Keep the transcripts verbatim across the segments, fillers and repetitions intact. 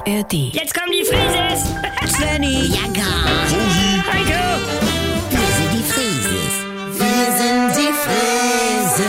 R D. Jetzt kommen die Frieses! Svenny! Ja, gar. Heiko! Wir sind die Frieses. Wir sind die Frieses.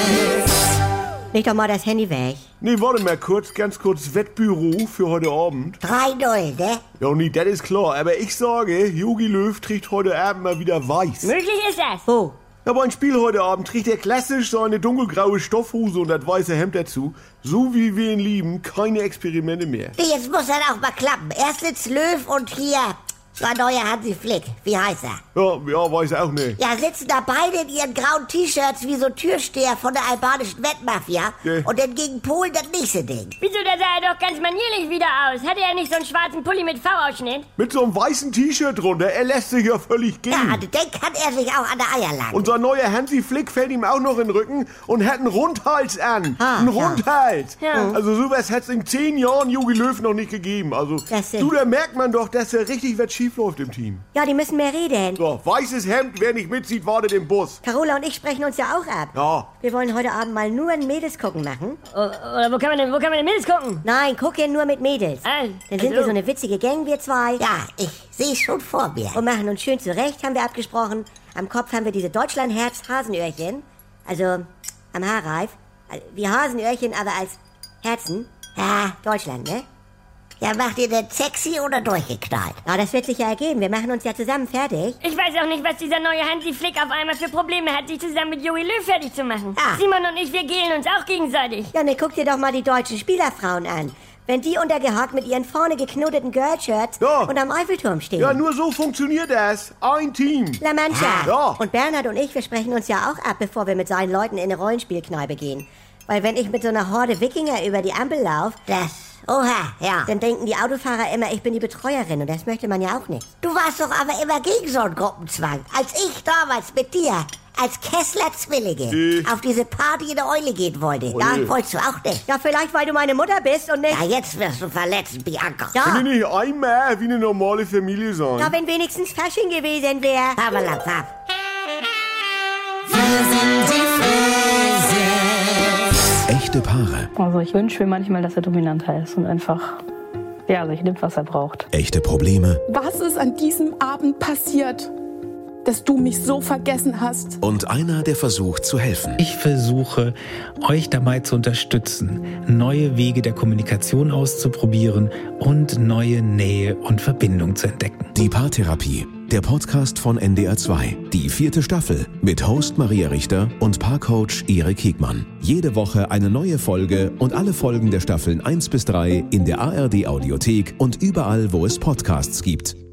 Leg doch mal das Handy weg. Nee, warte mal kurz, ganz kurz Wettbüro für heute Abend. drei null, ne? Ja, nee, das ist klar, aber ich sage, Jogi Löw trägt heute Abend mal wieder weiß. Möglich ist das. Wo? Ja, beim Spiel heute Abend trägt er klassisch seine dunkelgraue Stoffhose und das weiße Hemd dazu. So wie wir ihn lieben, keine Experimente mehr. Jetzt muss das auch mal klappen. Erst sitzt Löw und hier sein neuer Hansi Flick. Wie heißt er? Ja, ja, weiß auch nicht. Ja, sitzen da beide in ihren grauen T-Shirts wie so Türsteher von der albanischen Wettmafia. Ja. Und dann gegen Polen das nächste Ding. Wieso, da sah er doch ganz manierlich wieder aus. Hatte er nicht so einen schwarzen Pulli mit V-Ausschnitt? Mit so einem weißen T-Shirt drunter, er lässt sich ja völlig gehen. Ja, den kann er sich auch an der Eier langen. Und sein neuer Hansi Flick fällt ihm auch noch in den Rücken und hat einen Rundhals an. Ah, einen ja. Rundhals. Ja. Also sowas hat es in zehn Jahren Jogi Löw noch nicht gegeben. Also Das ist- du, da merkt man doch, dass da richtig was schief läuft im Team. Ja, die müssen mehr reden. So, weißes Hemd, wer nicht mitzieht, wartet im Bus. Carola und ich sprechen uns ja auch ab. Ja. Wir wollen heute Abend mal nur ein Mädels gucken machen. Oder wo kann man denn, wo kann man denn Mädels gucken? Nein, gucken nur mit Mädels. Ah, Dann sind also. wir so eine witzige Gang, wir zwei. Ja, ich sehe schon vor mir. Und machen uns schön zurecht, haben wir abgesprochen. Am Kopf haben wir diese Deutschland-Herz-Hasenöhrchen. Also am Haarreif. Also, wie Hasenöhrchen, aber als Herzen. Ja, Deutschland, ne? ja, macht ihr denn sexy oder durchgeknallt? Ja, das wird sich ja ergeben. Wir machen uns ja zusammen fertig. Ich weiß auch nicht, was dieser neue Hansi Flick auf einmal für Probleme hat, sich zusammen mit Jogi Löw fertig zu machen. Ah. Simon und ich, wir gehen uns auch gegenseitig. Ja, ne, guck dir doch mal die deutschen Spielerfrauen an. Wenn die untergehakt mit ihren vorne geknoteten Girl-Shirts Ja. und am Eiffelturm stehen. Ja, nur so funktioniert das. Ein Team. La Mancha. Ja. Und Bernhard und ich, wir sprechen uns ja auch ab, bevor wir mit seinen Leuten in eine Rollenspielkneipe gehen. Weil wenn ich mit so einer Horde Wikinger über die Ampel laufe, Das, oha, ja. dann denken die Autofahrer immer, ich bin die Betreuerin. Und das möchte man ja auch nicht. Du warst doch aber immer gegen so einen Gruppenzwang. Als ich damals mit dir, als Kessler-Zwillinge, Äh. auf diese Party in der Eule gehen wollte. Ui. Da wolltest du auch nicht. Ja, vielleicht, weil du meine Mutter bist und nicht... Ja, jetzt wirst du verletzt, Bianca. Ja, Kann die nicht einmal wie eine normale Familie sein? ja, wenn wenigstens Fasching gewesen wäre. Pavelapap. Echte Paare. Also ich wünsche mir manchmal, dass er dominanter ist und einfach, ja, sich nimmt, was er braucht. Echte Probleme Was ist an diesem Abend passiert, dass du mich so vergessen hast? und einer, der versucht zu helfen. Ich versuche, euch dabei zu unterstützen, neue Wege der Kommunikation auszuprobieren und neue Nähe und Verbindung zu entdecken. Die Paartherapie, der Podcast von N D R zwei. Die vierte Staffel mit Host Maria Richter und Paarcoach Erik Hegmann. Jede Woche eine neue Folge und alle Folgen der Staffeln eins bis drei in der A R D Audiothek und überall, wo es Podcasts gibt.